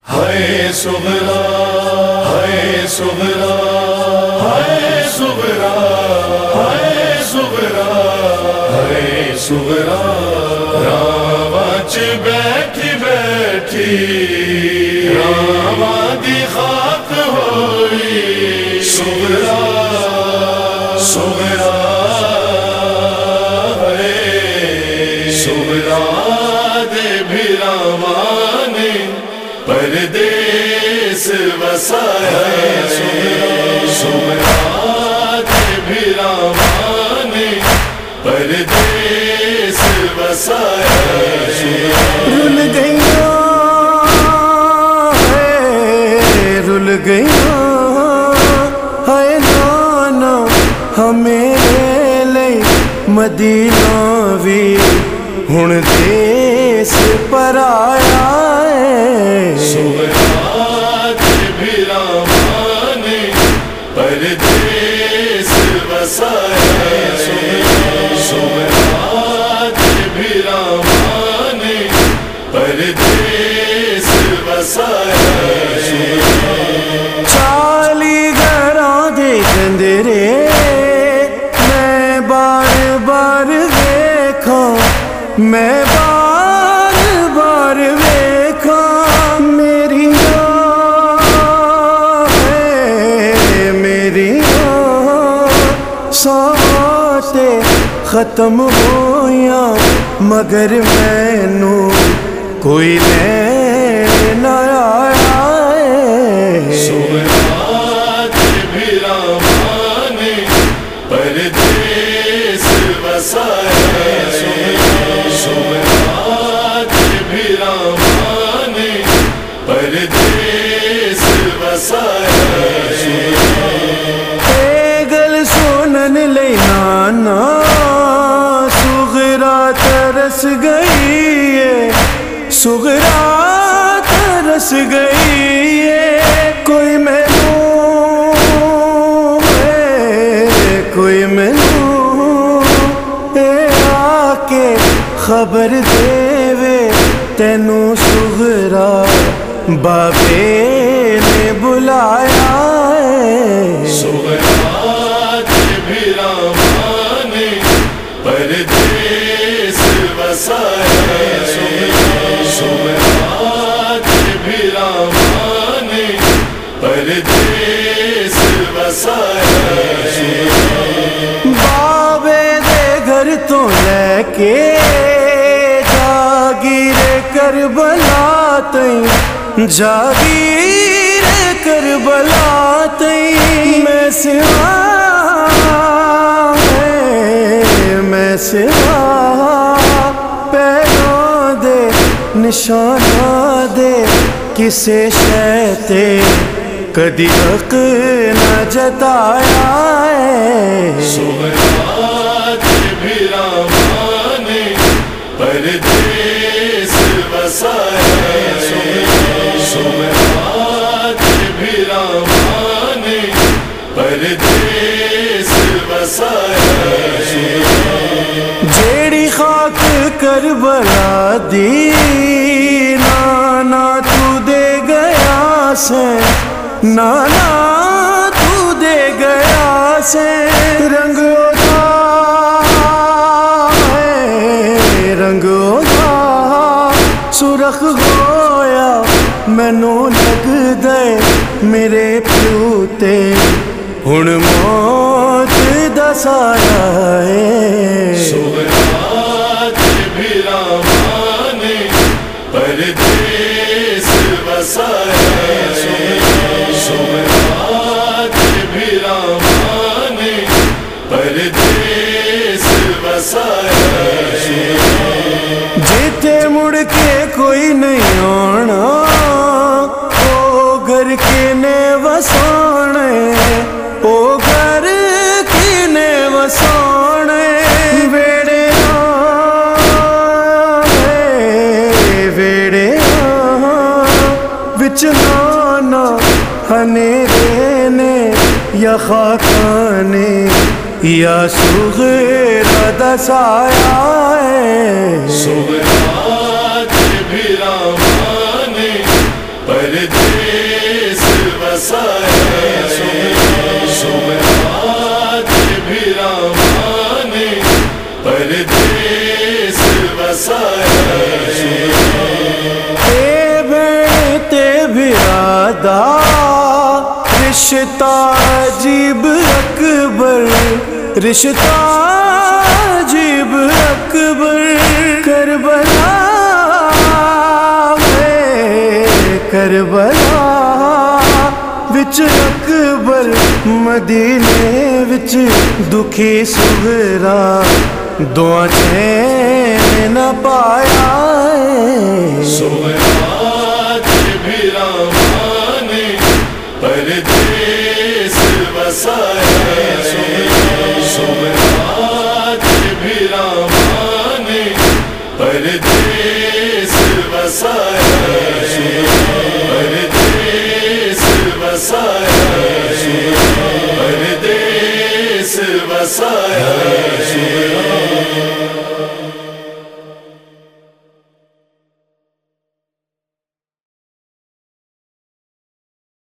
ہائے صغرا ہائے صغرا ہائے صغرا ہائے صغرا ہائے صغرا راواں چ بیٹھی بیٹھی راواں دی خاک ہوئی صغرا صغرا ہائے صغرا دے بھراواں نے پردیس وسایا صغرا دے بھراواں نے پردیس وسایا رل گئیاں رل گئیاں ہائے نانا ہمیرے لئی مدینہ وی ہن دیس پر آیا صغرا دے بھراواں نے پردیس وسایا صغرا دے بھراواں نے پردیس وسایا چالی گھراں دے جندرے میں بار بار ویکھاں میں بار بار ویکھاں میری ساتے ختم ہویاں مگر مینوں کوئی لین نہ آیا صغرا دے بھراواں نے پردیس وسایا صغرا دے بھراواں نے پردیس وسایا گل سنن لئی نانا صغرا ترس گئی ہے صغرا ترس گئی ہے کوئی مینوں آ کے خبر دے وے تینوں صغرا بابے نے بلایا صغرا دے بھراواں نے پردیس وسایا صغرا دے بھراواں نے پردیس وسایا بابے دے گھر تو لے کے جاگیر کربلا تئیں جاگیر کربلا تئیں میں سوا پیروں دے نشانہ دے کسے شے تے کدی حق نہ جتایا صغرا دے بھراواں نے پردیس وسایا صغرا دے بھراواں نے پردیس وسایا جیڑی خاک کربلا دی نانا تو دے گیا سے نانا تو دے گیا سے رنگ سرخ ہویا مینوں لگ دے میرے پیو تے ہن موت دا سایہ ہے صغرا دے بھراواں نے پردیس وسایا صغرا دے بھراواں نے پردیس وسایا جیتے مڑ کے کوئی نہیں آنا او گھر کینے وسانے او گھر کینے وسانے ویڑے وچ نانا ہنیرے نے یا خاکاں نے یا صغرا دا سایہ ہے صغرا دے بھراواں نے پر پردیس بسایا سومنات بھی راما نے پردیس بسایا بیت برادا رشتہ عجیب اکبر رشتہ عجیب اکبر کربلا کربلا وچ اکبر مدینے وچ دکھی سغرا دعا چین نہ پایا سومنات بھی راما نے پردیس بسایا سومنات بھی راما نے پردیس بسایا پردیس بسایا پردیس بسایا